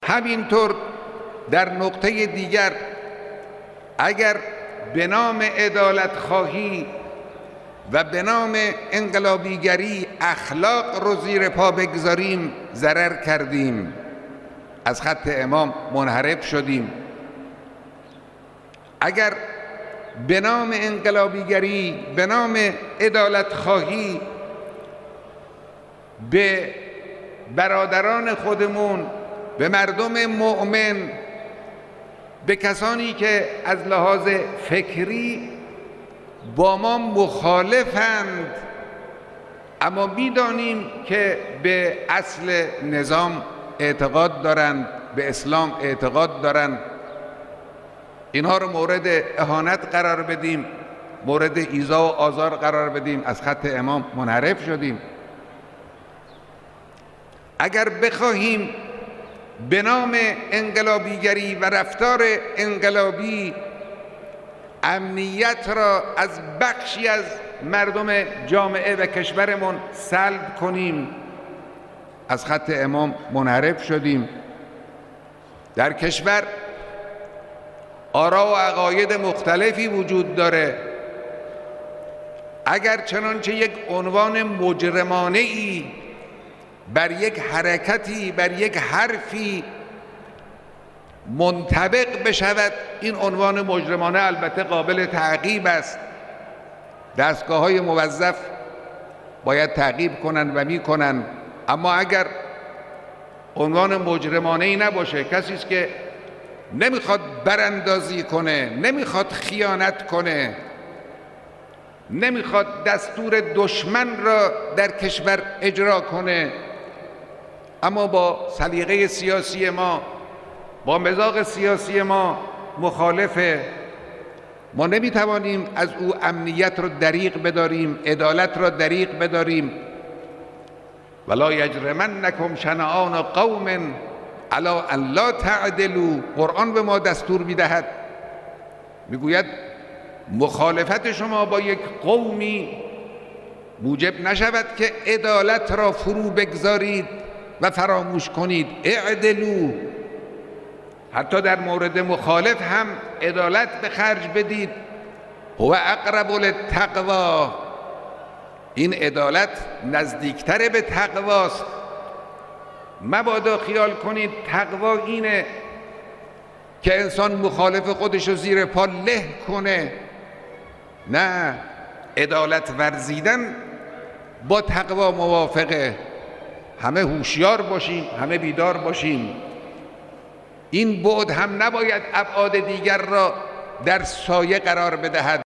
همینطور در نقطه دیگر اگر به نام عدالت خواهی و به نام انقلابیگری اخلاق رو زیر پا بگذاریم ضرر کردیم، از خط امام منحرف شدیم. اگر به نام انقلابیگری، به نام عدالت خواهی به برادران خودمون، به مردم مؤمن، به کسانی که از لحاظ فکری با ما مخالفند اما می‌دانیم که به اصل نظام اعتقاد دارند، به اسلام اعتقاد دارند، اینها رو مورد اهانت قرار بدیم، مورد ایذا و آزار قرار بدیم، از خط امام منحرف شدیم. اگر بخواهیم به نام انقلابیگری و رفتار انقلابی امنیت را از بخشی از مردم جامعه و کشورمون سلب کنیم، از خط امام منحرف شدیم. در کشور آرا و عقاید مختلفی وجود داره. اگر چنانچه یک عنوان مجرمانه‌ای بر یک حرکتی، بر یک حرفی منطبق بشود، این عنوان مجرمانه البته قابل تعقیب است. دستگاه‌های موظف باید تعقیب کنند و می‌کنند، اما اگر عنوان مجرمانه‌ای نباشه، کسی است که نمیخواد براندازی کنه، نمیخواد خیانت کنه، نمیخواد دستور دشمن را در کشور اجرا کنه، اما با سلیقه سیاسی ما، با مذاق سیاسی ما مخالفه، ما نمیتوانیم از او امنیت را دریغ بداریم، عدالت را دریغ بداریم. ولا یجرمنکم شنآن قوم علی ان لا تعدلوا. قرآن به ما دستور میدهد، میگوید مخالفت شما با یک قومی موجب نشود که عدالت را فرو بگذارید و فراموش کنید. اعدلوا، حتی در مورد مخالف هم عدالت به خرج بدید. هو اقرب للتقوی، این عدالت نزدیکتر به تقواست. مبادا خیال کنید تقوا اینه که انسان مخالف خودش رو زیر پا له کنه. نه، عدالت ورزیدن با تقوا موافقه. همه هوشیار باشیم، همه بیدار باشیم. این بعد هم نباید ابعاد دیگر را در سایه قرار بدهد.